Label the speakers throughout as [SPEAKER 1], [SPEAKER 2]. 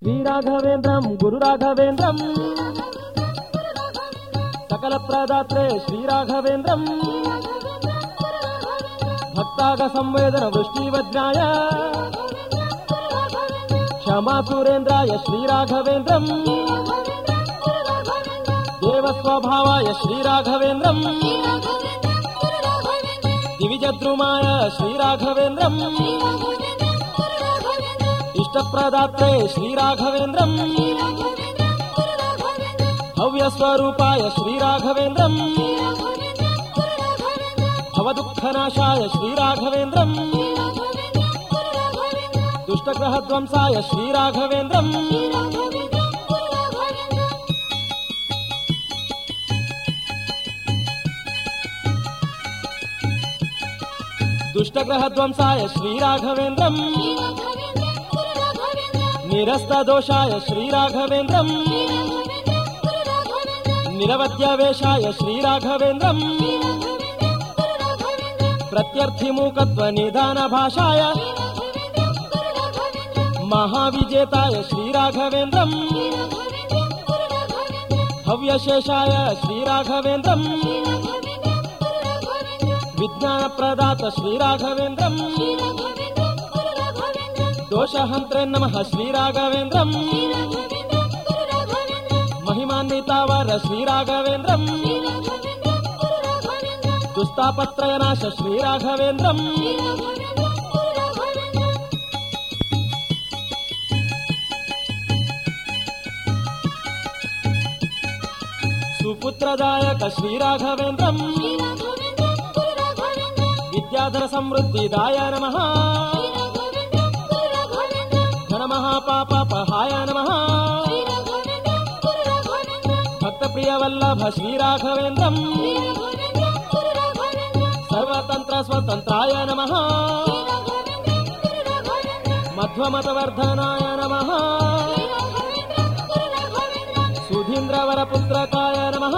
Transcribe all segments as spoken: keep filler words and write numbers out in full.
[SPEAKER 1] శ్రీరాఘవేంద్రం గురురాఘవేంద్రం సకల ప్రదాత్రే శ్రీరాఘవేంద్రం భక్తాగ సంవేదన వృష్టివజ్రాయ క్షమాసురేంద్రాయ శ్రీరాఘవేంద్రం దేవస్వభావాయ శ్రీరాఘవేంద్రం దివిజద్రుమాయ శ్రీరాఘవేంద్రం ఇష్టప్రదాత్రే శ్రీరాఘవేంద్రం భవ్యస్వరూపాయ శ్రీరాఘవేంద్రం భవదుఃఖనాశాయ శ్రీరాఘవేంద్రం దుష్టగ్రహధ్వంసాయ శ్రీరాఘవేంద్రం దుష్టగ్రహధ్వంసాయ శ్రీరాఘవేంద్రం నిరస్తదోషాయ శ్రీరాఘవేంద్రం నిరవద్యవేషాయ శ్రీరాఘవేంద్రం ప్రత్యర్థిమూకత్వ నిధాన భాషాయ మహావిజేతాయ శ్రీరాఘవేంద్రం భవ్యశేషాయ శ్రీరాఘవేంద్రం విజ్ఞానప్రదాత శ్రీరాఘవేంద్రం దోషహంత్రే నమః శ్రీరాఘవేంద్రం మహిమాన్వితావర శ్రీరాఘవేంద్రం దుస్తాపత్రయనాశ శ్రీరాఘవేంద్రం సుపుత్రదాయక శ్రీరాఘవేంద్రం విద్యాధర సమృద్ధిదాయ నమః ఘనమహాపాపపహాయ నమః భక్తప్రియవల్లభ శ్రీరాఘవేంద్రం సర్వతంత్ర స్వతంత్రాయ నమః మధ్వమతవర్ధనాయ నమః సుధీంద్రవరపుత్రకాయ నమః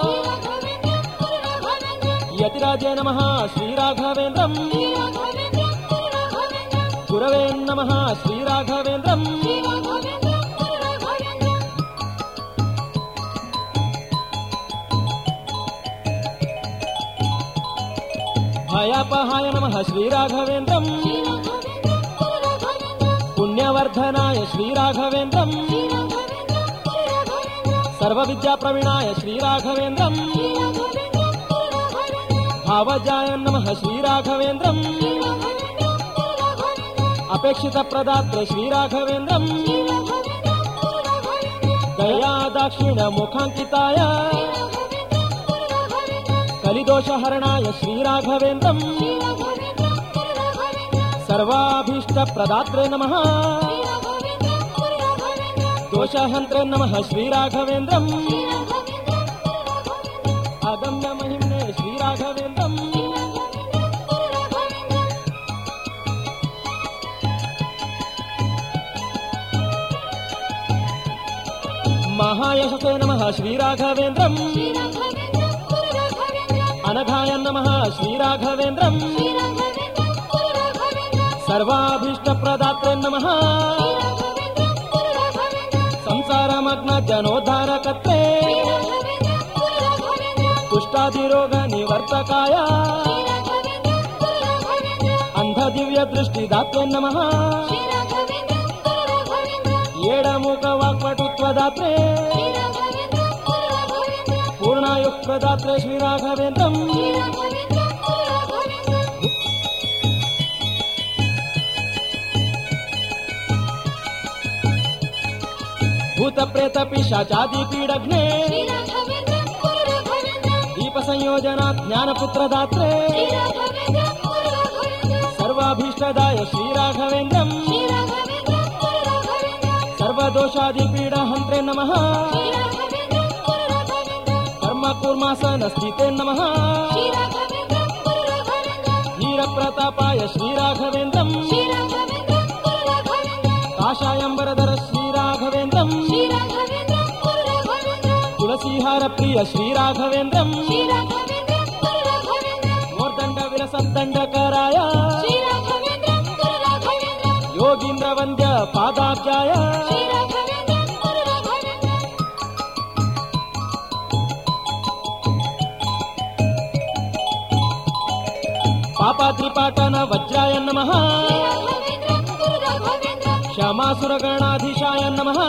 [SPEAKER 1] యతిరాజే నమః శ్రీరాఘవేంద్రం గురవే నమః శ్రీరాఘవేంద్రం భయాపహాయ నమః శ్రీరాఘవేంద్రం పుణ్యవర్ధనాయ శ్రీరాఘవేంద్రం సర్వవిద్యాప్రవీణాయ శ్రీరాఘవేంద్రం భావజాయ నమః శ్రీరాఘవేంద్రం అపేక్షిత ప్రదాత్రే శ్రీరాఘవేంద్రం దయా దాక్షిణ ముఖాంకితాయ కలిదోషహరణాయ శ్రీరాఘవేంద్రం సర్వాభీష్ట ప్రదాత్రే నమః దోషహంత్రే నమః శ్రీరాఘవేంద్రం అగమ్య మహిమ్నే శ్రీరాఘవేంద్రం మహాయశసే నమః శ్రీరాఘవేంద్రం అనఘాయ నమః శ్రీరాఘవేంద్రం సర్వాభీష్ట ప్రదాత్రే నమః సంసారమగ్న జనోద్ధారకత్రే కుష్ఠాదిరోగ నివర్తకాయ అంధ దివ్య దృష్టి దాత్రే నమః ఏడముఖ వాక్పటుత్వదాత్రే పూర్ణాయుః ప్రదాత్రే శ్రీరాఘవేంద్రం భూత ప్రేత పిశాచాది పీడగ్నే దీప సంయోజన జ్ఞానపుత్రదాత్రే సర్వాభీష్టదాయ శ్రీరాఘవేంద్రం సర్వదోషాది పీడహంత్రే నమః కర్మకూర్మాసన స్థితే నమః వీరప్రతాపాయ శ్రీరాఘవేంద్రం కాషాయంబరధర శ్రీరాఘవేంద్రం తులసీహార ప్రియ శ్రీరాఘవేంద్రం మూర్దండ విరసద్దండకరాయ योगींद्र वंद्य पादाब्जाय పాణిపాటన వజ్రాయ నమః శ్యామాసురగణాధీశాయ నమః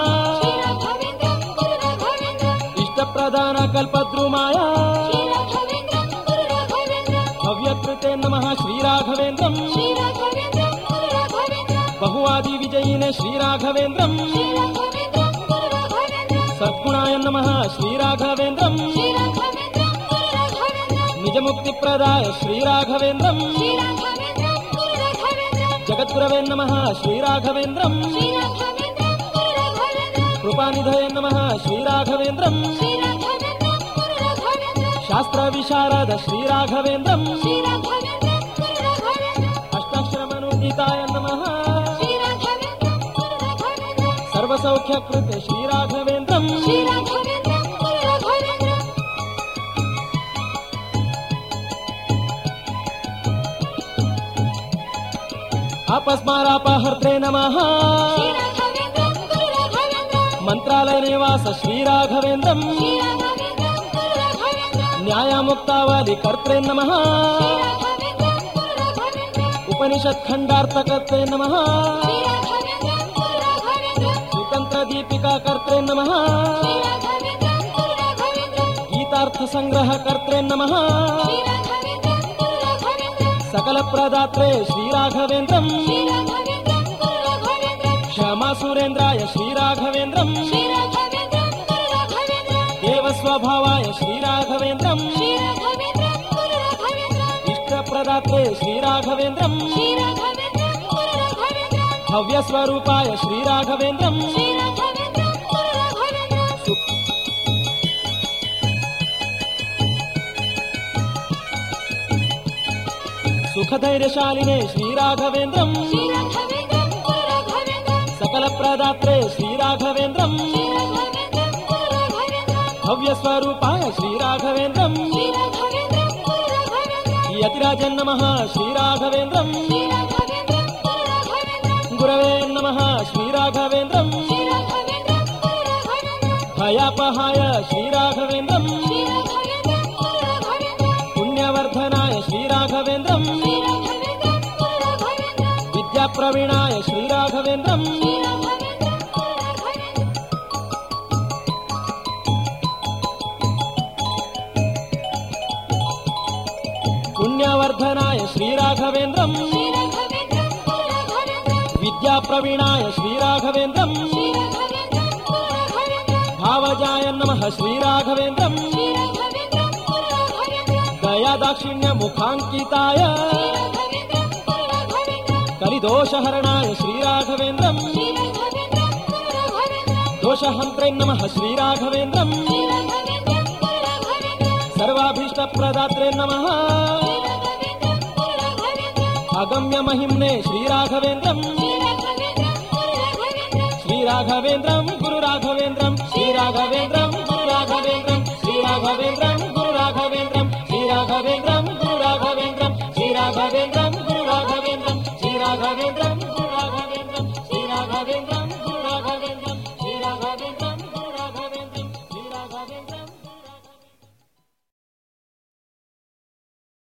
[SPEAKER 1] ఇష్టప్రదాన కల్పద్రుమాయ భవ్యకృతే నమః శ్రీరాఘవేంద్రం బహువాది విజయినే శ్రీరాఘవేంద్రం సద్గుణాయ నమః శ్రీరాఘవేంద్రం నిజముక్తి ప్రదాయ శ్రీరాఘవేంద్రం జగద్గురవే నమః శ్రీరాఘవేంద్రం కృపానిధయే నమః శ్రీరాఘవేంద్రం శాస్త్ర విశారద శ్రీరాఘవేంద్రం అష్టాక్షరమనుగీతాయ నమః సర్వసౌఖ్యకృతే శ్రీరాఘవేంద్రం ఆపస్మారాపహర్త్రే నమః మంత్రాలయ నివాస శ్రీరాఘవేంద్రం న్యాయముక్తావళి కర్త్రే నమః ఉపనిషత్ ఖండార్థకర్త్రే నమః స్వతంత్ర దీపికా కర్త్రే నమః గీతార్థ సంగ్రహ కర్త్రే నమః సకల ప్రదాత్రే శ్రీరాఘవేంద్రం శ్యామాసురేంద్రాయ శ్రీరాఘవేంద్రం దేవస్వభావాయ శ్రీరాఘవేంద్రం ఇష్టప్రదాత్రే శ్రీరాఘవేంద్రం భవ్యస్వరూపాయ శ్రీరాఘవేంద్రం సుఖధైర్యశాలినే శ్రీరాఘవేంద్రం సకల ప్రదాత్రే శ్రీరాఘవేంద్రం భవ్యస్వరూపాయ శ్రీరాఘవేంద్రం యతిరాజన్ నమః శ్రీరాఘవేంద్రం గురవే నమః శ్రీరాఘవేంద్రం భయాపహాయ శ్రీరాఘవేంద్రం పుణ్యవర్ధనాయ శ్రీరాఘవేంద్రం విద్యాప్రవీణాయ శ్రీరాఘవేంద్రం పుణ్యవర్ధనాయ శ్రీరాఘవేంద్రం విద్యాప్రవీణాయ శ్రీరాఘవేంద్రం భావజాయ నమః శ్రీరాఘవేంద్రం దయాదాక్షిణ్య ముఖాంకితాయ కలిదోషహరణాయ శ్రీరాఘవేంద్రం దోషహంత్రే నమః శ్రీరాఘవేంద్రం సర్వాభీష్టప్రదాత్రే నమః అగమ్య మహిమ్నే శ్రీరాఘవేంద్రం శ్రీరాఘవేంద్రం గురు రాఘవేంద్రం శ్రీరాఘవేంద్రం